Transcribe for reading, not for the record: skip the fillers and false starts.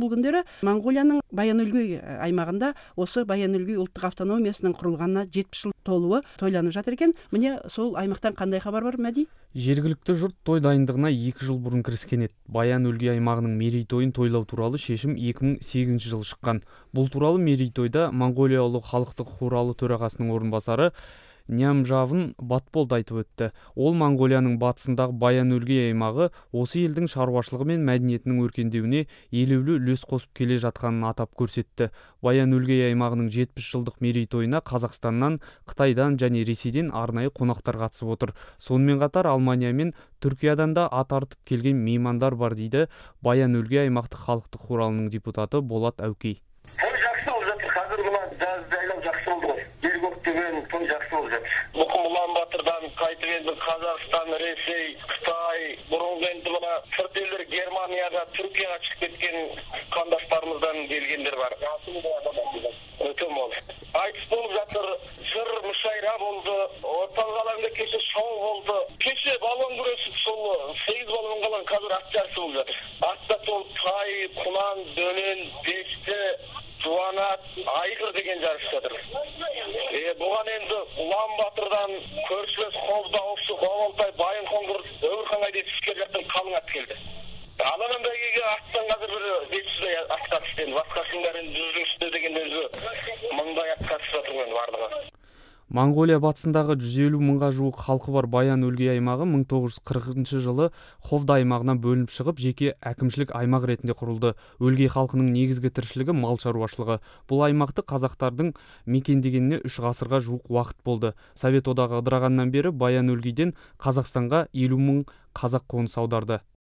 бул күндөрү Монголиянын Баян-Өлгөй аймагында осы Баян-Өлгөй улуттук автономиясынын курулганына 70 жыл толугу тойланып жатыр экен. Міне сол аймактан кандай хабар бар, Мәди? Жергиликтүү журт той дайындыгына 2 жыл бурун киришкен эт. Баян-Өлгөй аймагынын мерейтойун тойлоо тууралуу чечим 2008 жылы чыккан. Бул тууралуу мерейтойда Монголия улуу халыктык хууралуу төрагасынын орун басары Нямжавын Батболду айтып өттү. Ол Монголиянын батысындагы Баян-Өлгөй аймагы осы элдин шаруашылыгы менен мәдениетинин өркендөөүнө элеулүү үлөс косуп келе жатканын атап көрсөттү. Баян-Өлгөй аймагынын 70 жылдык мерейтоюна Казакстандан, Кытайдан жана Ресейден арнайы конактар катышып отур. Сонун катар Алмания мен Түркиядан да ат артып келген меймандар бар дейді Баян-Өлгөй аймактык халыктык хууралынын депутаты Болот Әукей. Той жақсы болып жатыр. Мұқым Ұлан-Батырдан қайтып енді Қазақстан, Ресей, Қытай, бұрынғы енді мына сырт елдер Германияға, Түркияға шығып кеткен қандастарымыздан келгендер бар. Өте мол. Айтыс болып жатыр, жыр мүшайра болды, орталық алаңда кеше шоу болды. Кеше балуан күресіп сол 8 балуан қалған қазір ат жарысы болып жатыр. Атта сол тай, құлан, дөнен, бешті, жуанат, айғыр деген жарыс жатыр. Бұған енді Ұлан-Батырдан көршілес Қобда, Оқшы, Қобалтай, Байынқоңғыр, Өмірханға дейін түскер жақтан қалың ат келді. Аланан бәйгеге аттан қазір бір 500-дай ат қатысты. Басқасының бәрін 100 деген өзі 1000-дай ат қатысып жатыр барлығы. Монголия батысындағы 150 мыңға жуық халқы бар Баян-Өлгөй аймағы 1940 жылы Ховда аймағынан бөлініп шығып, жеке әкімшілік аймақ ретінде құрылды. Өлгей халқының негізгі тіршілігі мал шаруашылығы. Бұл аймақты қазақтардың мекендегеніне 3 ғасырға жуық уақыт болды. Совет одағы ыдырағаннан бері Баян-Өлгейден Қазақстанға 50 мың қазақ қоныс аударды.